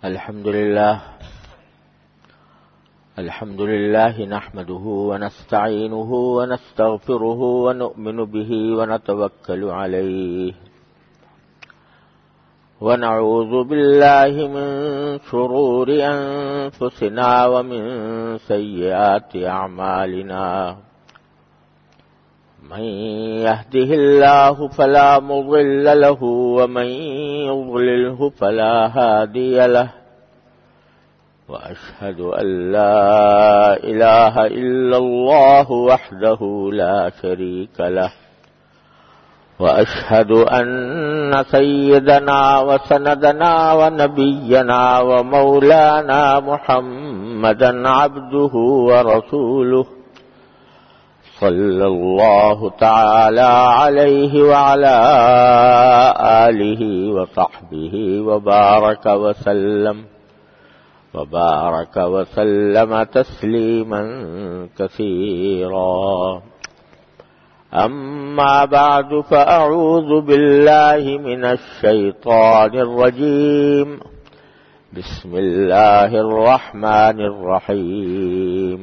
الحمد لله نحمده ونستعينه ونستغفره ونؤمن به ونتوكل عليه ونعوذ بالله من شرور أنفسنا ومن سيئات أعمالنا من يهده الله فلا مضل له ومن يضلله فلا هادي له وأشهد أن لا إله إلا الله وحده لا شريك له وأشهد أن سيدنا وسندنا ونبينا ومولانا محمدا عبده ورسوله صلى الله تعالى عليه وعلى آله وصحبه وبارك وسلم تسليما كثيرا. أما بعد فأعوذ بالله من الشيطان الرجيم. بسم الله الرحمن الرحيم.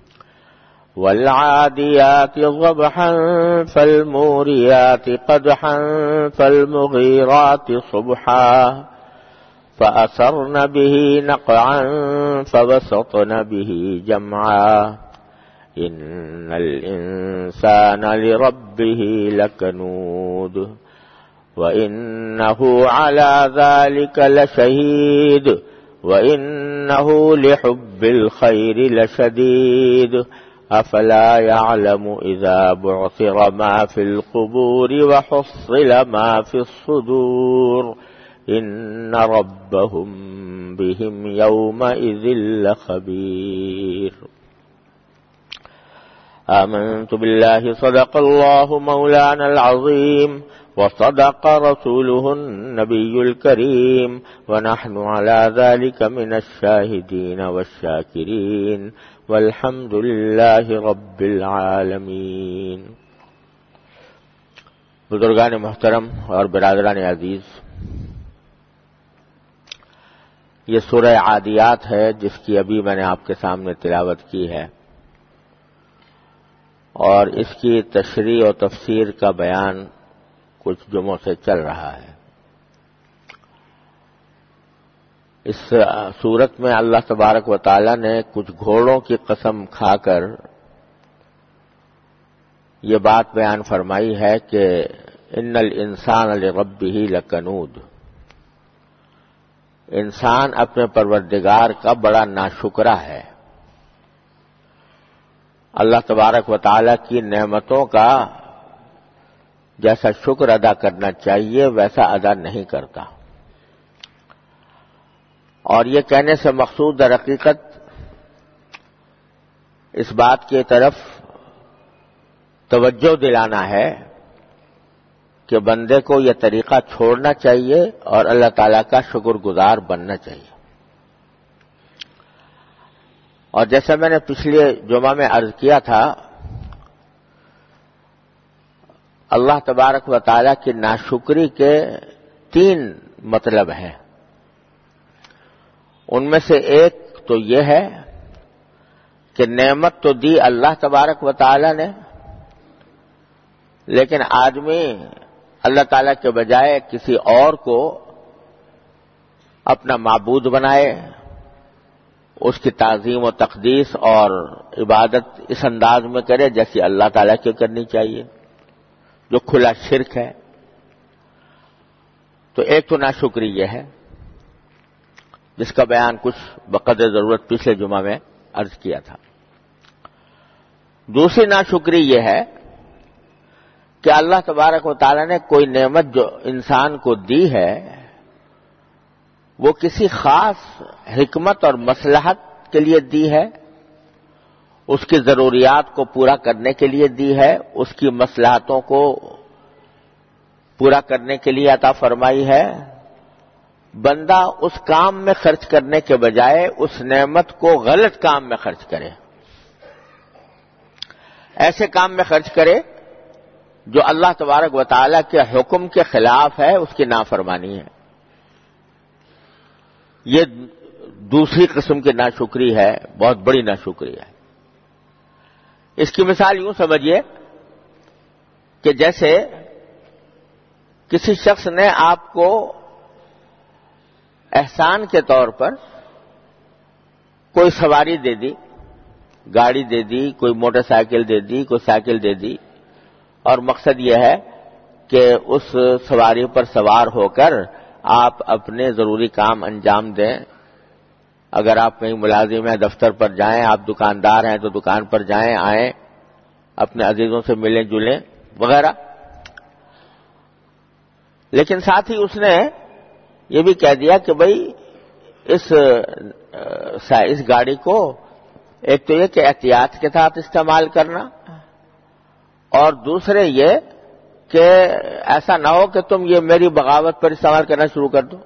والعاديات ضبحا فالموريات قدحا فالمغيرات صبحا فأثرن به نقعا فوسطن به جمعا إن الإنسان لربه لكنود وإنه على ذلك لشهيد وإنه لحب الخير لشديد أفلا يعلم إذا بعثر ما في القبور وحصل ما في الصدور إن ربهم بهم يومئذ لخبير. آمنت بالله صدق الله مولانا العظيم وصدق رسوله النبي الكريم ونحن على ذلك من الشاهدين والشاكرين والحمد لله رب العالمين. بزرگان محترم اور برادران عزیز، یہ سورہ عادیات ہے جس کی ابھی میں نے آپ کے سامنے تلاوت کی ہے، اور اس کی تشریح و تفسیر کا بیان کچھ جمعوں سے چل رہا ہے. اس سورت میں اللہ تبارک و تعالی نے کچھ گھوڑوں کی قسم کھا کر یہ بات بیان فرمائی ہے کہ ان الانسان لربہ لکنود، انسان اپنے پروردگار کا بڑا ناشکرا ہے. اللہ تبارک و تعالی کی نعمتوں کا جیسا شکر ادا کرنا چاہیے ویسا ادا نہیں کرتا. اور یہ کہنے سے مقصود در حقیقت اس بات کی طرف توجہ دلانا ہے کہ بندے کو یہ طریقہ چھوڑنا چاہیے اور اللہ تعالیٰ کا شکر گزار بننا چاہیے. اور جیسا میں نے پچھلے جمعہ میں عرض کیا تھا، اللہ تبارک و تعالیٰ کی ناشکری کے 3 مطلب ہیں. ان میں سے ایک تو یہ ہے کہ نعمت تو دی اللہ تبارک و تعالیٰ نے، لیکن آدمی اللہ تعالیٰ کے بجائے کسی اور کو اپنا معبود بنائے، اس کی تعظیم و تقدیس اور عبادت اس انداز میں کرے جیسی اللہ تعالیٰ کی کرنی چاہیے، جو کھلا شرک ہے. تو ایک تو ناشکری یہ ہے جس کا بیان کچھ بقدر ضرورت پچھلے جمعہ میں عرض کیا تھا. دوسری ناشکری یہ ہے کہ اللہ تبارک و تعالی نے کوئی نعمت جو انسان کو دی ہے وہ کسی خاص حکمت اور مصلحت کے لیے دی ہے، اس کی ضروریات کو پورا کرنے کے لیے دی ہے، اس کی مصلحتوں کو پورا کرنے کے لیے عطا فرمائی ہے. بندہ اس کام میں خرچ کرنے کے بجائے اس نعمت کو غلط کام میں خرچ کرے، ایسے کام میں خرچ کرے جو اللہ تبارک و تعالیٰ کے حکم کے خلاف ہے، اس کی نافرمانی ہے. یہ دوسری قسم کی ناشکری ہے، بہت بڑی ناشکری ہے۔ اس کی مثال یوں سمجھیے کہ جیسے کسی شخص نے آپ کو احسان کے طور پر کوئی سواری دے دی، گاڑی دے دی، کوئی موٹر سائیکل دے دی، کوئی سائیکل دے دی، اور مقصد یہ ہے کہ اس سواری پر سوار ہو کر آپ اپنے ضروری کام انجام دیں۔ اگر آپ کہیں ملازم ہیں دفتر پر جائیں، آپ دکاندار ہیں تو دکان پر جائیں، آئیں، اپنے عزیزوں سے ملیں جلیں وغیرہ۔ لیکن ساتھ ہی اس نے یہ بھی کہہ دیا کہ بھئی اس گاڑی کو ایک تو یہ کہ احتیاط کے ساتھ استعمال کرنا، اور دوسرے یہ کہ ایسا نہ ہو کہ تم یہ میری بغاوت پر استعمال کرنا شروع کر دو۔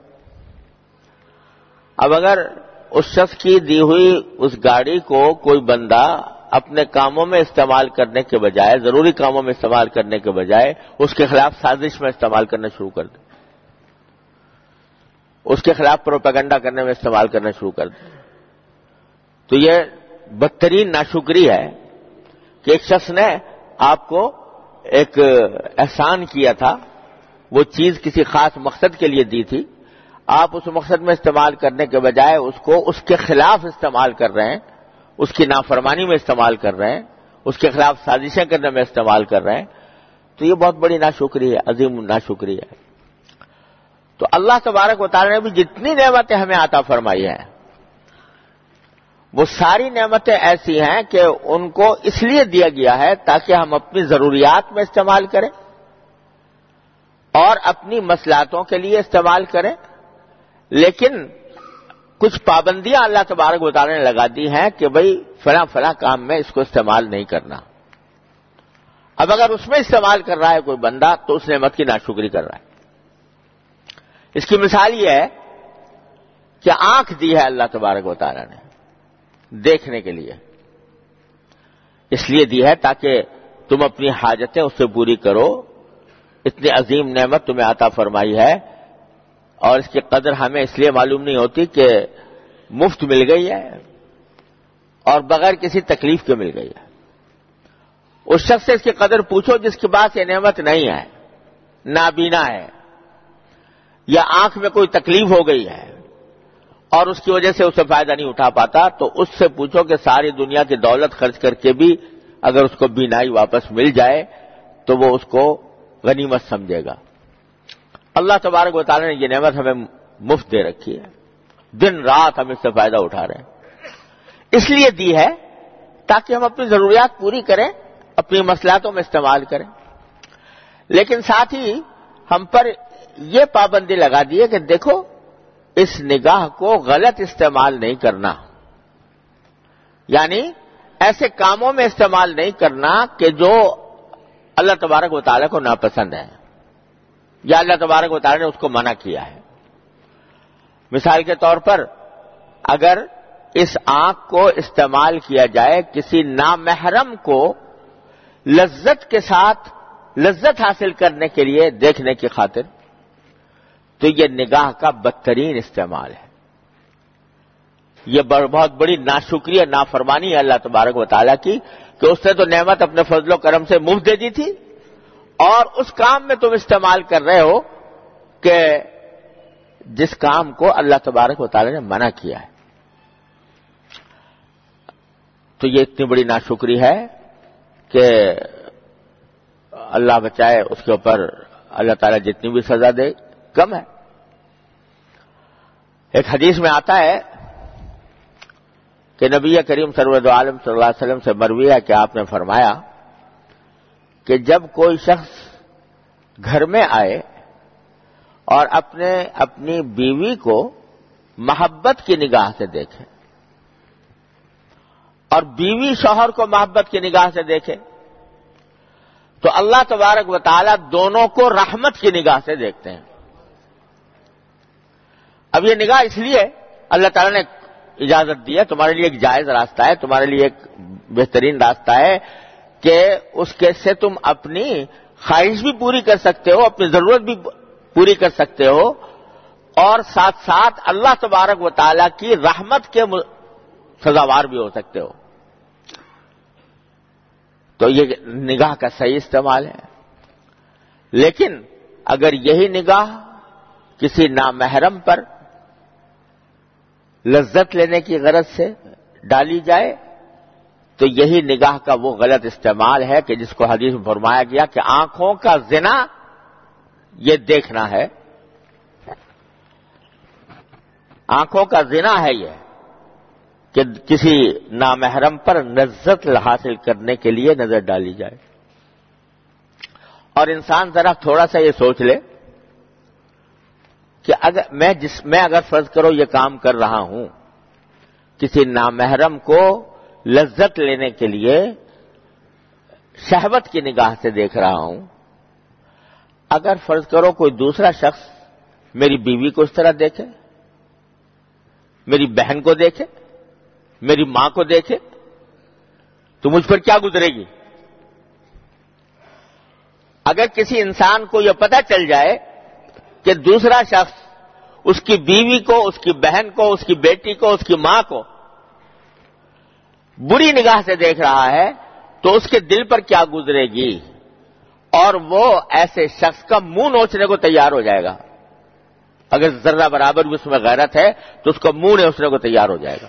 اب اگر اس شخص کی دی ہوئی اس گاڑی کو کوئی بندہ اپنے کاموں میں استعمال کرنے کے بجائے، ضروری کاموں میں استعمال کرنے کے بجائے اس کے خلاف سازش میں استعمال کرنا شروع کر دے، اس کے خلاف پروپیگنڈا کرنے میں استعمال کرنا شروع کر دے، تو یہ بدترین ناشکری ہے کہ ایک شخص نے آپ کو ایک احسان کیا تھا، وہ چیز کسی خاص مقصد کے لیے دی تھی، آپ اس مقصد میں استعمال کرنے کے بجائے اس کو اس کے خلاف استعمال کر رہے ہیں، اس کی نافرمانی میں استعمال کر رہے ہیں، اس کے خلاف سازشیں کرنے میں استعمال کر رہے ہیں، تو یہ بہت بڑی ناشکری ہے، عظیم ناشکری ہے۔ تو اللہ تبارک و تعالی نے بھی جتنی نعمتیں ہمیں عطا فرمائی ہیں وہ ساری نعمتیں ایسی ہیں کہ ان کو اس لیے دیا گیا ہے تاکہ ہم اپنی ضروریات میں استعمال کریں اور اپنی مصلحتوں کے لیے استعمال کریں، لیکن کچھ پابندیاں اللہ تبارک و تعالی نے لگا دی ہیں کہ بھئی فلاں فلاں کام میں اس کو استعمال نہیں کرنا۔ اب اگر اس میں استعمال کر رہا ہے کوئی بندہ تو اس نعمت کی ناشکری کر رہا ہے۔ اس کی مثال یہ ہے کہ آنکھ دی ہے اللہ تبارک و تعالی نے دیکھنے کے لیے، اس لیے دی ہے تاکہ تم اپنی حاجتیں اس سے پوری کرو۔ اتنی عظیم نعمت تمہیں عطا فرمائی ہے، اور اس کی قدر ہمیں اس لیے معلوم نہیں ہوتی کہ مفت مل گئی ہے اور بغیر کسی تکلیف کے مل گئی ہے۔ اس شخص سے اس کی قدر پوچھو جس کے پاس یہ نعمت نہیں ہے، نابینا ہے، یا آنکھ میں کوئی تکلیف ہو گئی ہے اور اس کی وجہ سے اسے فائدہ نہیں اٹھا پاتا، تو اس سے پوچھو کہ ساری دنیا کی دولت خرچ کر کے بھی اگر اس کو بینائی واپس مل جائے تو وہ اس کو غنیمت سمجھے گا۔ اللہ تبارک و تعالی نے یہ نعمت ہمیں مفت دے رکھی ہے، دن رات ہم اس سے فائدہ اٹھا رہے ہیں، اس لیے دی ہے تاکہ ہم اپنی ضروریات پوری کریں، اپنی مصلحتوں میں استعمال کریں، لیکن ساتھ ہی ہم پر یہ پابندی لگا دی ہے کہ دیکھو اس نگاہ کو غلط استعمال نہیں کرنا، یعنی ایسے کاموں میں استعمال نہیں کرنا کہ جو اللہ تبارک و تعالی کو ناپسند ہے یا اللہ تبارک و تعالی نے اس کو منع کیا ہے۔ مثال کے طور پر اگر اس آنکھ کو استعمال کیا جائے کسی نامحرم کو لذت کے ساتھ لذت حاصل کرنے کے لیے دیکھنے کی خاطر، تو یہ نگاہ کا بدترین استعمال ہے، یہ بہت بڑی ناشکری اور نافرمانی ہے اللہ تبارک و تعالیٰ کی کہ اس نے تو نعمت اپنے فضل و کرم سے مفت دے دی تھی اور اس کام میں تم استعمال کر رہے ہو کہ جس کام کو اللہ تبارک و تعالیٰ نے منع کیا ہے۔ تو یہ اتنی بڑی ناشکری ہے کہ اللہ بچائے، اس کے اوپر اللہ تعالیٰ جتنی بھی سزا دے کم ہے۔ ایک حدیث میں آتا ہے کہ نبی کریم سرور عالم صلی اللہ علیہ وسلم سے مروی ہے کہ آپ نے فرمایا کہ جب کوئی شخص گھر میں آئے اور اپنی بیوی کو محبت کی نگاہ سے دیکھے اور بیوی شوہر کو محبت کی نگاہ سے دیکھے تو اللہ تبارک و تعالی دونوں کو رحمت کی نگاہ سے دیکھتے ہیں۔ اب یہ نگاہ اس لیے اللہ تعالیٰ نے اجازت دی ہے، تمہارے لیے ایک جائز راستہ ہے، تمہارے لیے ایک بہترین راستہ ہے کہ اس کے سے تم اپنی خواہش بھی پوری کر سکتے ہو، اپنی ضرورت بھی پوری کر سکتے ہو، اور ساتھ ساتھ اللہ تبارک و تعالیٰ کی رحمت کے سزاوار بھی ہو سکتے ہو. تو یہ نگاہ کا صحیح استعمال ہے. لیکن اگر یہی نگاہ کسی نامحرم پر لذت لینے کی غرض سے ڈالی جائے تو یہی نگاہ کا وہ غلط استعمال ہے کہ جس کو حدیث میں فرمایا گیا کہ آنکھوں کا زنا یہ دیکھنا ہے. آنکھوں کا زنا ہے یہ کہ کسی نامحرم پر لذت حاصل کرنے کے لیے نظر ڈالی جائے. اور انسان ذرا تھوڑا سا یہ سوچ لے کہ میں اگر فرض کرو یہ کام کر رہا ہوں، کسی نامحرم کو لذت لینے کے لیے شہوت کی نگاہ سے دیکھ رہا ہوں، اگر فرض کرو کوئی دوسرا شخص میری بیوی کو اس طرح دیکھے، میری بہن کو دیکھے، میری ماں کو دیکھے، تو مجھ پر کیا گزرے گی؟ اگر کسی انسان کو یہ پتہ چل جائے کہ دوسرا شخص اس کی بیوی کو، اس کی بہن کو، اس کی بیٹی کو، اس کی ماں کو بری نگاہ سے دیکھ رہا ہے تو اس کے دل پر کیا گزرے گی؟ اور وہ ایسے شخص کا منہ نوچنے کو تیار ہو جائے گا. اگر ذرہ برابر بھی اس میں غیرت ہے تو اس کو منہ نوچنے کو تیار ہو جائے گا.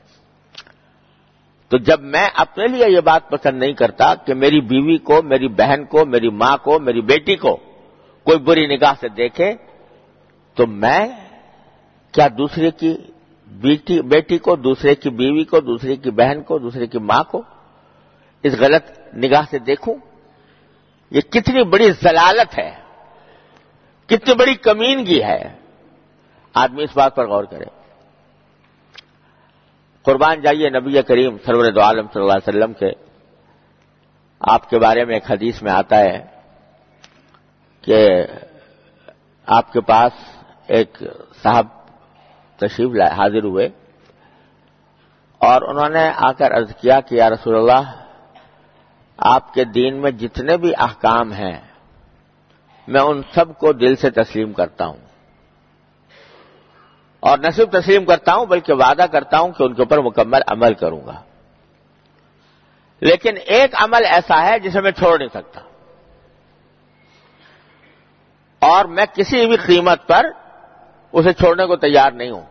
تو جب میں اپنے لیے یہ بات پسند نہیں کرتا کہ میری بیوی کو، میری بہن کو، میری ماں کو، میری بیٹی کو کوئی بری نگاہ سے دیکھے، تو میں کیا دوسرے کی بیٹی کو، دوسرے کی بیوی کو، دوسرے کی بہن کو، دوسرے کی ماں کو اس غلط نگاہ سے دیکھوں؟ یہ کتنی بڑی ضلالت ہے، کتنی بڑی کمینگی ہے. آدمی اس بات پر غور کرے. قربان جائیے نبی کریم سرور دو عالم صلی اللہ علیہ وسلم کے، آپ کے بارے میں ایک حدیث میں آتا ہے کہ آپ کے پاس ایک صاحب تشریف حاضر ہوئے اور انہوں نے آ کر عرض کیا کہ یا رسول اللہ، آپ کے دین میں جتنے بھی احکام ہیں میں ان سب کو دل سے تسلیم کرتا ہوں، اور نہ صرف تسلیم کرتا ہوں بلکہ وعدہ کرتا ہوں کہ ان کے اوپر مکمل عمل کروں گا. لیکن ایک عمل ایسا ہے جسے میں چھوڑ نہیں سکتا، اور میں کسی بھی قیمت پر اسے چھوڑنے کو تیار نہیں ہوں،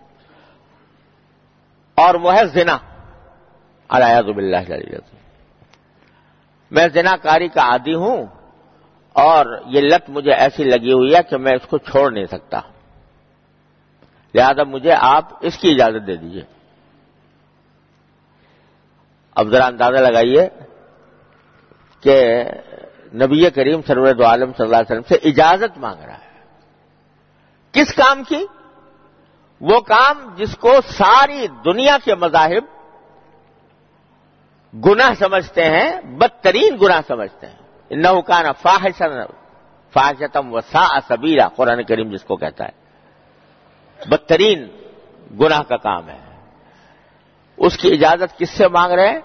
اور وہ ہے زنا. الیاذ باللہ العلی. میں زنا کاری کا عادی ہوں اور یہ لت مجھے ایسی لگی ہوئی ہے کہ میں اس کو چھوڑ نہیں سکتا، لہذا مجھے آپ اس کی اجازت دے دیجیے. اب ذرا اندازہ لگائیے کہ نبی کریم سرور دو عالم صلی اللہ علیہ وسلم سے اجازت مانگ رہا ہے. کس کام کی؟ وہ کام جس کو ساری دنیا کے مذاہب گناہ سمجھتے ہیں، بدترین گناہ سمجھتے ہیں. انہ کان فاحشۃ وساء سبیلا، قرآن کریم جس کو کہتا ہے بدترین گناہ کا کام ہے. اس کی اجازت کس سے مانگ رہے ہیں؟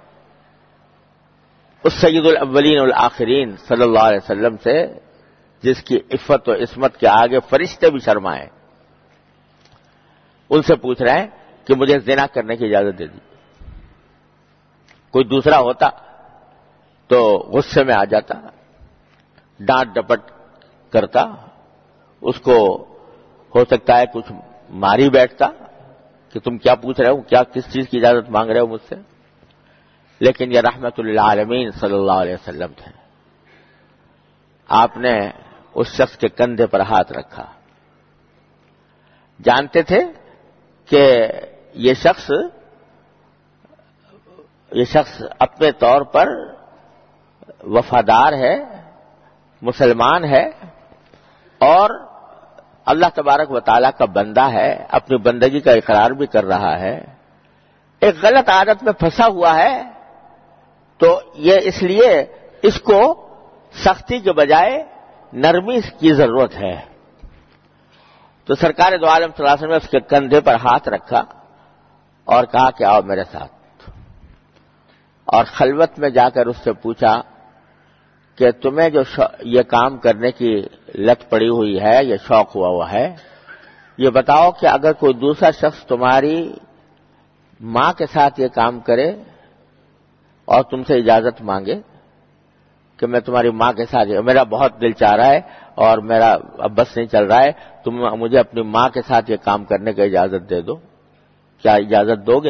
اس سید الاولین والآخرین صلی اللہ علیہ وسلم سے، جس کی عفت و عصمت کے آگے فرشتے بھی شرمائیں. ان سے پوچھ رہے ہیں کہ مجھے زنا کرنے کی اجازت دے دی. کوئی دوسرا ہوتا تو غصے میں آ جاتا، ڈانٹ ڈپٹ کرتا، اس کو ہو سکتا ہے کچھ ماری بیٹھتا کہ تم کیا پوچھ رہے ہو، کیا کس چیز کی اجازت مانگ رہے ہو مجھ سے. لیکن یہ رحمت للعالمین صلی اللہ علیہ وسلم تھے. آپ نے اس شخص کے کندھے پر ہاتھ رکھا. جانتے تھے کہ یہ شخص اپنے طور پر وفادار ہے، مسلمان ہے، اور اللہ تبارک و تعالیٰ کا بندہ ہے، اپنی بندگی کا اقرار بھی کر رہا ہے. ایک غلط عادت میں پھنسا ہوا ہے، تو یہ اس لیے اس کو سختی کے بجائے نرمی کی ضرورت ہے. تو سرکار دو عالم صلی اللہ علیہ وسلم نے اس کے کندھے پر ہاتھ رکھا اور کہا کہ آؤ میرے ساتھ. اور خلوت میں جا کر اس سے پوچھا کہ تمہیں جو یہ کام کرنے کی لت پڑی ہوئی ہے، یہ شوق ہوا ہے، یہ بتاؤ کہ اگر کوئی دوسرا شخص تمہاری ماں کے ساتھ یہ کام کرے اور تم سے اجازت مانگے کہ میں تمہاری ماں کے ساتھ، میرا بہت دل چاہ رہا ہے اور میرا اب بس نہیں چل رہا ہے، تم مجھے اپنی ماں کے ساتھ یہ کام کرنے کا اجازت دے دو، کیا اجازت دو گے؟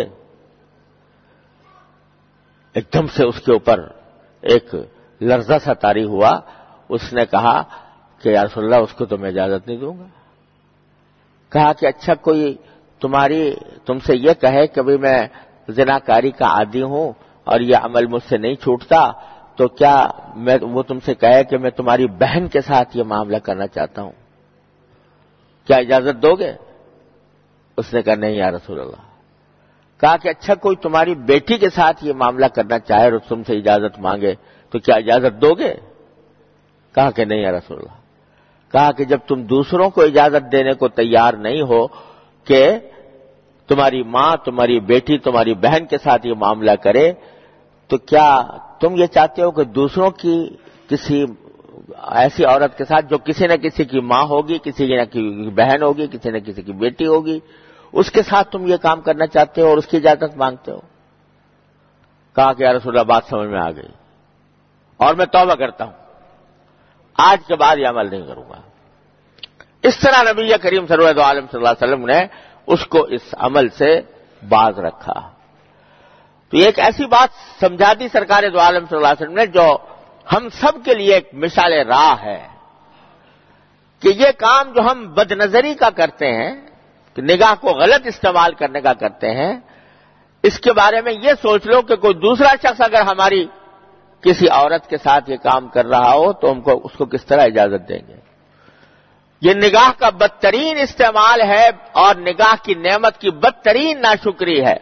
ایک دم سے اس کے اوپر ایک لرزہ سا طاری ہوا. اس نے کہا کہ یا رسول اللہ اس کو تو میں اجازت نہیں دوں گا. کہا کہ اچھا کوئی تم سے یہ کہے کہ بھی میں زناکاری کا عادی ہوں اور یہ عمل مجھ سے نہیں چھوٹتا، تو کیا وہ تم سے کہے کہ میں تمہاری بہن کے ساتھ یہ معاملہ کرنا چاہتا ہوں، کیا اجازت دو گے؟ اس نے کہا نہیں یا رسول اللہ. کہا کہ اچھا کوئی تمہاری بیٹی کے ساتھ یہ معاملہ کرنا چاہے اور تم سے اجازت مانگے تو کیا اجازت دو گے؟ کہا کہ نہیں یا رسول اللہ. کہا کہ جب تم دوسروں کو اجازت دینے کو تیار نہیں ہو کہ تمہاری ماں، تمہاری بیٹی، تمہاری بہن کے ساتھ یہ معاملہ کرے، تو کیا تم یہ چاہتے ہو کہ دوسروں کی کسی ایسی عورت کے ساتھ جو کسی نہ کسی کی ماں ہوگی، کسی نہ کسی کی بہن ہوگی، کسی نہ کسی کی بیٹی ہوگی، اس کے ساتھ تم یہ کام کرنا چاہتے ہو اور اس کی اجازت مانگتے ہو؟ کہا کہ یا رسول اللہ بات سمجھ میں آ گئی اور میں توبہ کرتا ہوں، آج کے بعد یہ عمل نہیں کروں گا. اس طرح نبی کریم سرور عالم صلی اللہ علیہ وسلم نے اس کو اس عمل سے باز رکھا. تو یہ ایک ایسی بات سمجھا دی سرکار دو عالم صلی اللہ علیہ وسلم نے جو ہم سب کے لیے ایک مثال راہ ہے کہ یہ کام جو ہم بد نظری کا کرتے ہیں، کہ نگاہ کو غلط استعمال کرنے کا کرتے ہیں، اس کے بارے میں یہ سوچ لو کہ کوئی دوسرا شخص اگر ہماری کسی عورت کے ساتھ یہ کام کر رہا ہو تو ہم کو اس کو کس طرح اجازت دیں گے. یہ نگاہ کا بدترین استعمال ہے اور نگاہ کی نعمت کی بدترین ناشکری ہے.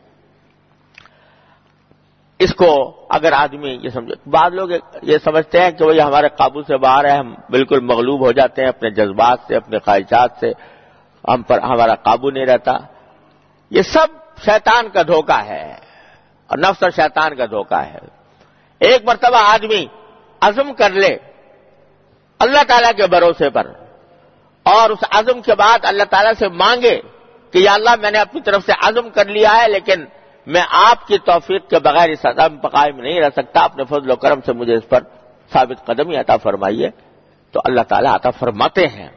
اس کو اگر آدمی یہ سمجھے، بعض لوگ یہ سمجھتے ہیں کہ وہ ہمارے قابو سے باہر ہے، ہم بالکل مغلوب ہو جاتے ہیں اپنے جذبات سے، اپنے خواہشات سے، ہم پر ہمارا قابو نہیں رہتا. یہ سب شیطان کا دھوکہ ہے اور نفس اور شیطان کا دھوکہ ہے. ایک مرتبہ آدمی عزم کر لے اللہ تعالیٰ کے بھروسے پر اور اس عزم کے بعد اللہ تعالیٰ سے مانگے کہ یا اللہ میں نے اپنی طرف سے عزم کر لیا ہے لیکن میں آپ کی توفیق کے بغیر اس عزم پر قائم نہیں رہ سکتا، اپنے فضل و کرم سے مجھے اس پر ثابت قدمی عطا فرمائیے، تو اللہ تعالیٰ عطا فرماتے ہیں.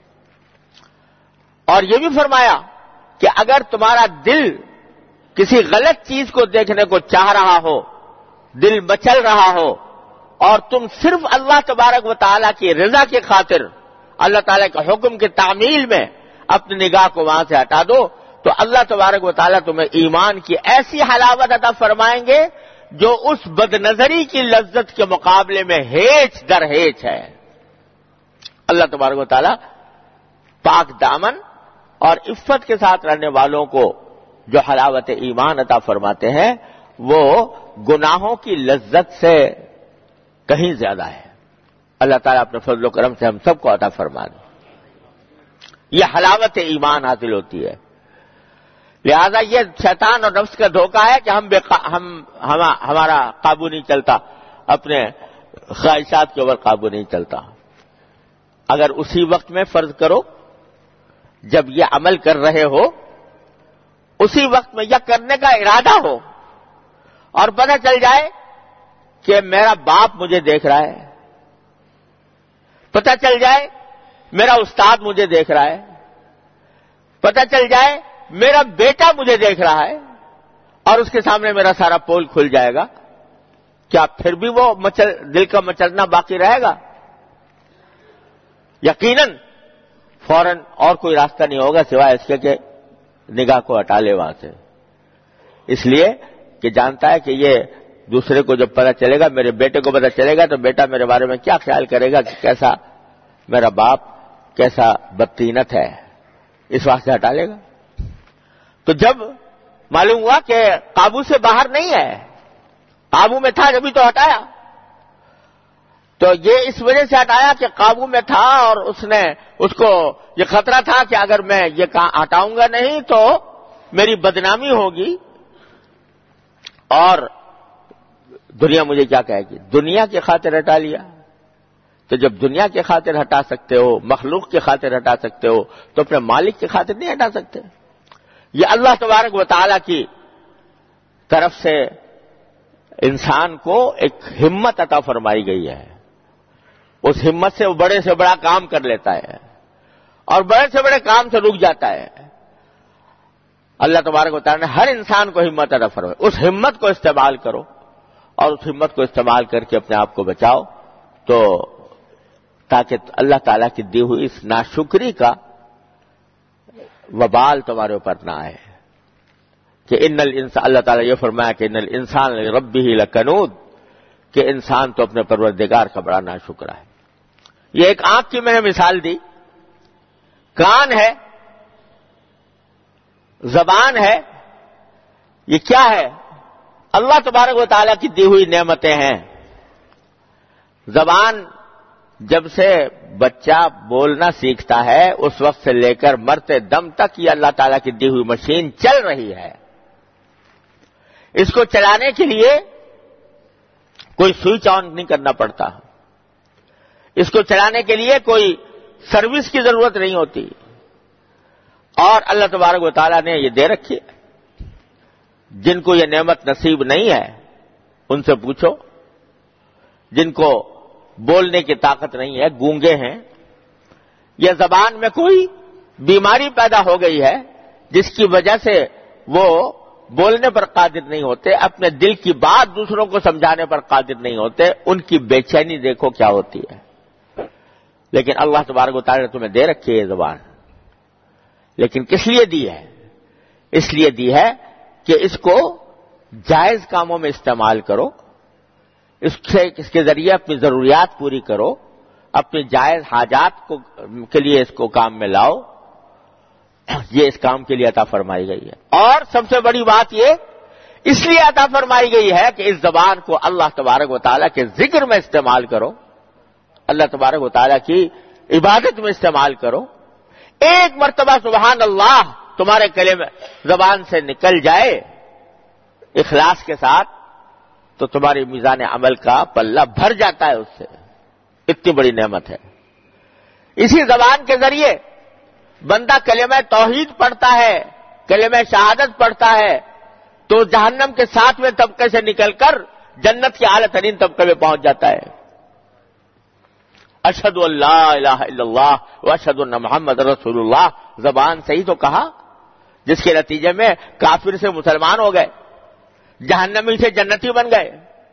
اور یہ بھی فرمایا کہ اگر تمہارا دل کسی غلط چیز کو دیکھنے کو چاہ رہا ہو، دل مچل رہا ہو، اور تم صرف اللہ تبارک و تعالیٰ کی رضا کی خاطر اللہ تعالیٰ کے حکم کی تعمیل میں اپنی نگاہ کو وہاں سے ہٹا دو، تو اللہ تبارک و تعالیٰ تمہیں ایمان کی ایسی حلاوت عطا فرمائیں گے جو اس بد نظری کی لذت کے مقابلے میں ہیچ در ہیچ ہے. اللہ تبارک و تعالیٰ پاک دامن اور عفت کے ساتھ رہنے والوں کو جو حلاوت ایمان عطا فرماتے ہیں وہ گناہوں کی لذت سے کہیں زیادہ ہے. اللہ تعالیٰ اپنے فضل و کرم سے ہم سب کو عطا فرما دے. یہ حلاوت ایمان حاصل ہوتی ہے. لہذا یہ شیطان اور نفس کا دھوکہ ہے کہ ہمارا قابو نہیں چلتا، اپنے خواہشات کے اوپر قابو نہیں چلتا. اگر اسی وقت میں فرض کرو جب یہ عمل کر رہے ہو، اسی وقت میں یہ کرنے کا ارادہ ہو اور پتہ چل جائے کہ میرا باپ مجھے دیکھ رہا ہے، پتہ چل جائے میرا استاد مجھے دیکھ رہا ہے، پتہ چل جائے میرا بیٹا مجھے دیکھ رہا ہے اور اس کے سامنے میرا سارا پول کھل جائے گا، کیا پھر بھی وہ دل کا مچلنا باقی رہے گا؟ یقیناً فوراً اور کوئی راستہ نہیں ہوگا سوائے اس کے کہ نگاہ کو ہٹا لے وہاں سے. اس لیے کہ جانتا ہے کہ یہ دوسرے کو جب پتہ چلے گا، میرے بیٹے کو پتہ چلے گا تو بیٹا میرے بارے میں کیا خیال کرے گا کہ کیسا میرا باپ کیسا بدطینت ہے، اس واسطے ہٹا لے گا. تو جب معلوم ہوا کہ قابو سے باہر نہیں ہے، قابو میں تھا جبھی تو ہٹایا. تو یہ اس وجہ سے ہٹایا کہ قابو میں تھا اور اس کو یہ خطرہ تھا کہ اگر میں یہ ہٹاؤں گا نہیں تو میری بدنامی ہوگی اور دنیا مجھے کیا کہے گی. دنیا کی خاطر ہٹا لیا. تو جب دنیا کی خاطر ہٹا سکتے ہو، مخلوق کی خاطر ہٹا سکتے ہو، تو اپنے مالک کی خاطر نہیں ہٹا سکتے؟ یہ اللہ تبارک و تعالیٰ کی طرف سے انسان کو ایک ہمت عطا فرمائی گئی ہے. اس ہمت سے وہ بڑے سے بڑا کام کر لیتا ہے اور بڑے سے بڑے کام سے رک جاتا ہے. اللہ تبارک و تعالیٰ نے ہر انسان کو ہمت عطا فرمائی. اس ہمت کو استعمال کرو اور اس ہمت کو استعمال کر کے اپنے آپ کو بچاؤ، تو تاکہ اللہ تعالیٰ کی دی ہوئی اس ناشکری کا وبال تمہارے اوپر نہ آئے. کہ ان الانسان، اللہ تعالیٰ یہ فرمایا کہ ان الانسان لربہ لکنود، کہ انسان تو اپنے پروردگار کا بڑا ناشکرا ہے. یہ ایک آنکھ کی میں نے مثال دی، کان ہے، زبان ہے، یہ کیا ہے؟ اللہ تبارک و تعالیٰ کی دی ہوئی نعمتیں ہیں. زبان جب سے بچہ بولنا سیکھتا ہے اس وقت سے لے کر مرتے دم تک یہ اللہ تعالیٰ کی دی ہوئی مشین چل رہی ہے. اس کو چلانے کے لیے کوئی سوئچ آن نہیں کرنا پڑتا، اس کو چلانے کے لیے کوئی سروس کی ضرورت نہیں ہوتی. اور اللہ تبارک و تعالیٰ نے یہ دے رکھی ہے. جن کو یہ نعمت نصیب نہیں ہے ان سے پوچھو، جن کو بولنے کی طاقت نہیں ہے، گونگے ہیں، یا زبان میں کوئی بیماری پیدا ہو گئی ہے جس کی وجہ سے وہ بولنے پر قادر نہیں ہوتے، اپنے دل کی بات دوسروں کو سمجھانے پر قادر نہیں ہوتے، ان کی بے چینی دیکھو کیا ہوتی ہے. لیکن اللہ تبارک و تعالیٰ نے تمہیں دے رکھی ہے یہ زبان. لیکن کس لیے دی ہے؟ اس لیے دی ہے کہ اس کو جائز کاموں میں استعمال کرو، اس کے ذریعے اپنی ضروریات پوری کرو، اپنی جائز حاجات کے لیے اس کو کام میں لاؤ. یہ اس کام کے لیے عطا فرمائی گئی ہے. اور سب سے بڑی بات یہ اس لیے عطا فرمائی گئی ہے کہ اس زبان کو اللہ تبارک و تعالیٰ کے ذکر میں استعمال کرو، اللہ تبارک و تعالیٰ کی عبادت میں استعمال کرو. ایک مرتبہ سبحان اللہ تمہارے کلمے زبان سے نکل جائے اخلاص کے ساتھ تو تمہاری میزان عمل کا پلہ بھر جاتا ہے اس سے. اتنی بڑی نعمت ہے. اسی زبان کے ذریعے بندہ کلمہ توحید پڑھتا ہے، کلمہ شہادت پڑھتا ہے تو جہنم کے 7ویں طبقے سے نکل کر جنت کے اعلیٰ ترین طبقے میں پہنچ جاتا ہے. اشہد ان لا الہ الا اللہ واشہد ان محمد رسول اللہ زبان سے ہی تو کہا، جس کے نتیجے میں کافر سے مسلمان ہو گئے، جہنمی سے جنتی بن گئے،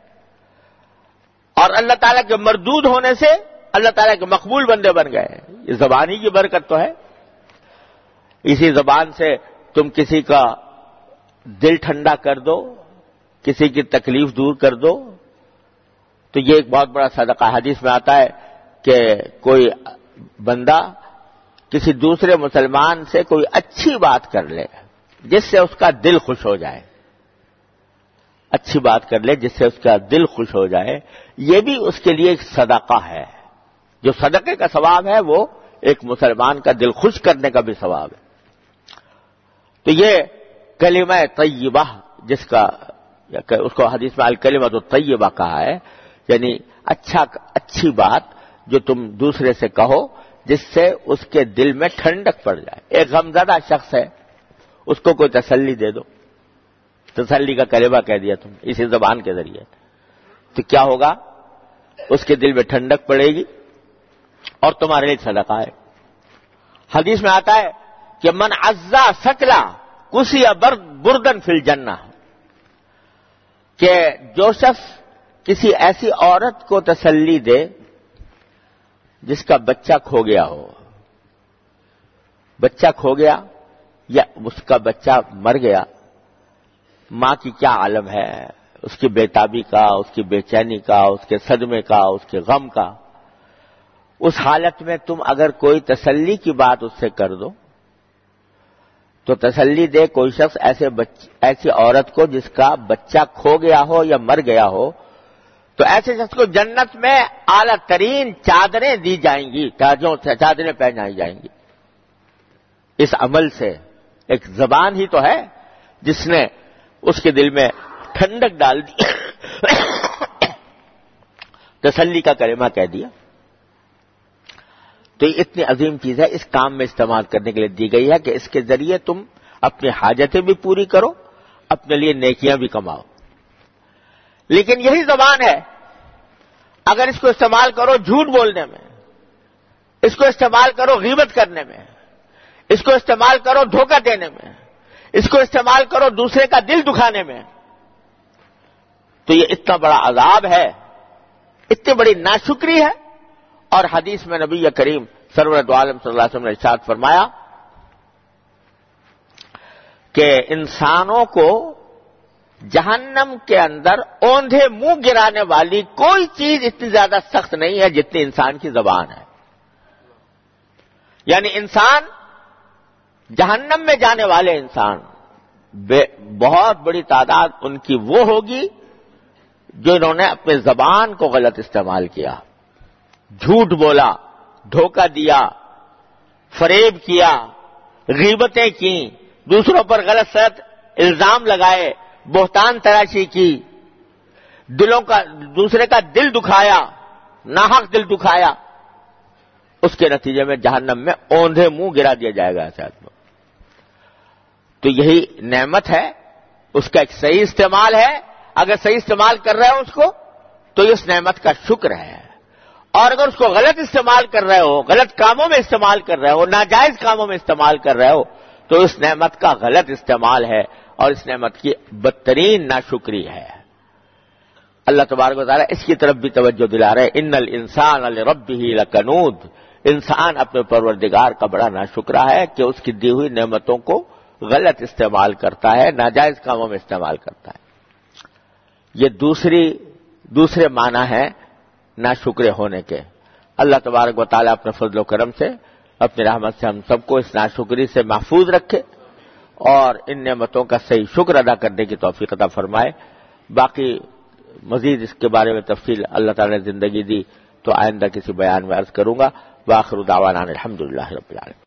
اور اللہ تعالیٰ کے مردود ہونے سے اللہ تعالیٰ کے مقبول بندے بن گئے. یہ زبان ہی کی برکت تو ہے. اسی زبان سے تم کسی کا دل ٹھنڈا کر دو، کسی کی تکلیف دور کر دو، تو یہ ایک بہت بڑا صدقہ. حدیث میں آتا ہے کہ کوئی بندہ کسی دوسرے مسلمان سے کوئی اچھی بات کر لے جس سے اس کا دل خوش ہو جائے، اچھی بات کر لے جس سے اس کا دل خوش ہو جائے، یہ بھی اس کے لیے ایک صدقہ ہے. جو صدقے کا ثواب ہے وہ ایک مسلمان کا دل خوش کرنے کا بھی ثواب ہے. تو یہ کلمہ طیبہ جس کا اس کو حدیث میں الکلمۃ الطیبہ کہا ہے، یعنی اچھی بات جو تم دوسرے سے کہو جس سے اس کے دل میں ٹھنڈک پڑ جائے. ایک غمزدہ شخص ہے، اس کو کوئی تسلی دے دو، تسلی کا کلمہ کہہ دیا تم اسی زبان کے ذریعے، تو کیا ہوگا؟ اس کے دل میں ٹھنڈک پڑے گی اور تمہارے لیے صدقہ ہے. حدیث میں آتا ہے کہ من عزا سکلا کسی بردن فی الجنہ، کہ جو شخص کسی ایسی عورت کو تسلی دے جس کا بچہ کھو گیا ہو، بچہ کھو گیا یا اس کا بچہ مر گیا، ماں کی کیا عالم ہے، اس کی بےتابی کا، اس کی بے چینی کا، اس کے صدمے کا، اس کے غم کا. اس حالت میں تم اگر کوئی تسلی کی بات اس سے کر دو تو تسلی دے کوئی شخص ایسی عورت کو جس کا بچہ کھو گیا ہو یا مر گیا ہو، تو ایسے شخص کو جنت میں اعلیٰ ترین چادریں دی جائیں گی، چادریں پہنائی جائیں گی. اس عمل سے ایک زبان ہی تو ہے جس نے اس کے دل میں ٹھنڈک ڈال دی، تسلی کا کلمہ کہہ دیا. تو یہ اتنی عظیم چیز ہے، اس کام میں استعمال کرنے کے لیے دی گئی ہے کہ اس کے ذریعے تم اپنی حاجتیں بھی پوری کرو، اپنے لیے نیکیاں بھی کماؤ۔ لیکن یہی زبان ہے، اگر اس کو استعمال کرو جھوٹ بولنے میں، اس کو استعمال کرو غیبت کرنے میں، اس کو استعمال کرو دھوکہ دینے میں، اس کو استعمال کرو دوسرے کا دل دکھانے میں، تو یہ اتنا بڑا عذاب ہے، اتنی بڑی ناشکری ہے۔ اور حدیث میں نبی کریم سرور دو عالم صلی اللہ علیہ وسلم نے ارشاد فرمایا کہ انسانوں کو جہنم کے اندر اوندھے منہ گرانے والی کوئی چیز اتنی زیادہ سخت نہیں ہے جتنی انسان کی زبان ہے۔ یعنی انسان جہنم میں جانے والے انسان بہت بڑی تعداد ان کی وہ ہوگی جو انہوں نے اپنے زبان کو غلط استعمال کیا، جھوٹ بولا، دھوکہ دیا، فریب کیا، غیبتیں کی، دوسروں پر غلط سلط الزام لگائے، بہتان تراشی کی، دوسرے کا دل دکھایا، ناحق دل دکھایا، اس کے نتیجے میں جہنم میں اوندھے منہ گرا دیا جائے گا ایسے آدمی۔ تو یہی نعمت ہے، اس کا ایک صحیح استعمال ہے، اگر صحیح استعمال کر رہے ہو اس کو تو اس نعمت کا شکر ہے، اور اگر اس کو غلط استعمال کر رہے ہو، غلط کاموں میں استعمال کر رہے ہو، ناجائز کاموں میں استعمال کر رہے ہو تو اس نعمت کا غلط استعمال ہے اور اس نعمت کی بدترین ناشکری ہے۔ اللہ تبارک و تعالیٰ اس کی طرف بھی توجہ دلا رہے، ان الانسان لربہ لکنود، انسان اپنے پروردگار کا بڑا ناشکرا ہے کہ اس کی دی ہوئی نعمتوں کو غلط استعمال کرتا ہے، ناجائز کاموں میں استعمال کرتا ہے۔ یہ دوسرے معنی ہے ناشکرے ہونے کے۔ اللہ تبارک و تعالیٰ اپنے فضل و کرم سے، اپنی رحمت سے ہم سب کو اس ناشکری سے محفوظ رکھے اور ان نعمتوں کا صحیح شکر ادا کرنے کی توفیق عطا فرمائے۔ باقی مزید اس کے بارے میں تفصیل اللہ تعالیٰ نے زندگی دی تو آئندہ کسی بیان میں عرض کروں گا۔ وآخر دعوانا الحمدللہ رب العالمین۔